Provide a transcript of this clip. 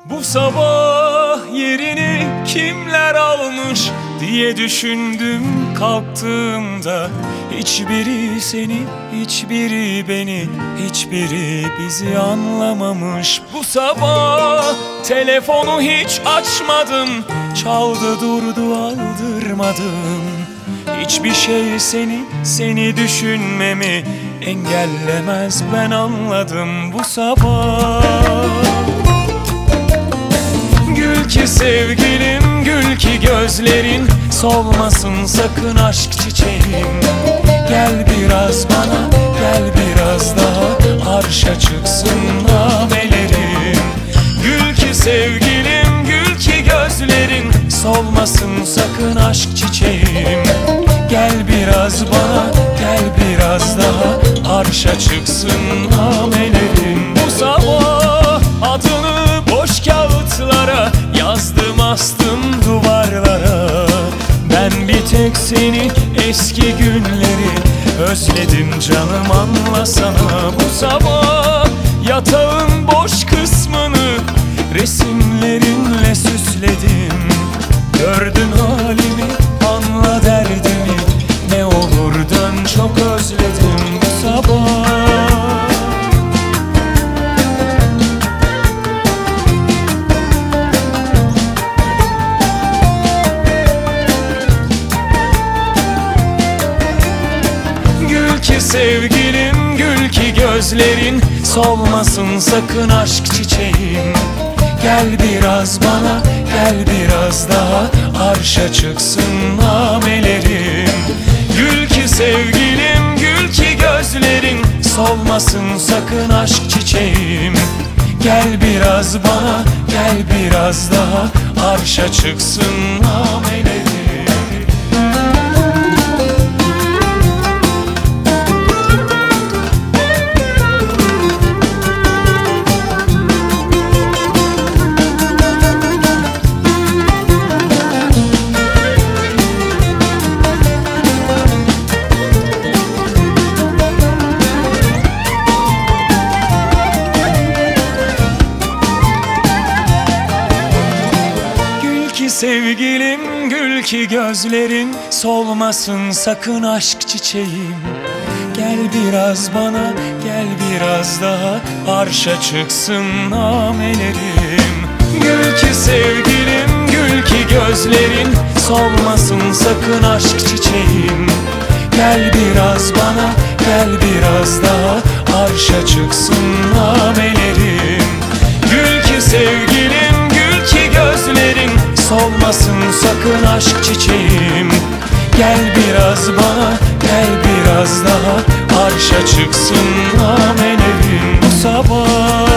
Bu sabah yerini kimler almış diye düşündüm kalktığımda. Hiçbiri seni, hiçbiri beni, hiçbiri bizi anlamamış. Bu sabah telefonu hiç açmadım, çaldı durdu aldırmadım. Hiçbir şey seni düşünmemi engellemez, ben anladım bu sabah. Gül ki sevgilim, gül ki gözlerin, solmasın sakın aşk çiçeğim. Gel biraz bana, gel biraz daha, arşa çıksın namelerim. Gül ki sevgilim, gül ki gözlerin, solmasın sakın aşk çiçeğim. Gel biraz bana, gel biraz daha, arşa çıksın namelerim. Bu sabah adını boş kağıtlara yazdım, astım duvarlara. Ben bir tek seni, eski günleri özledim canım, anlasana. Bu sabah yatağın boş kısmını resimlerinle süsledim. Gördün halimi, anla derdimi, ne olur dön, çok özledim bu sabah. Gül ki sevgilim, gül ki gözlerin, solmasın sakın aşk çiçeğim. Gel biraz bana, gel biraz daha, arşa çıksın namelerim. Gül ki sevgilim, gül ki gözlerin, solmasın sakın aşk çiçeğim. Gel biraz bana, gel biraz daha, arşa çıksın namelerim. Sevgilim, gül ki gözlerin, solmasın sakın aşk çiçeğim. Gel biraz bana, gel biraz daha, arşa çıksın namelerim. Gül ki sevgilim, gül ki gözlerin, solmasın sakın aşk çiçeğim. Gel biraz bana, gel biraz daha, arşa çıksın namelerim. Gül ki sevgilim, gül ki gözlerin, solmasın sakın aşk çiçeğim. Gel biraz bana, gel biraz daha, arşa çıksın namelerim bu sabah.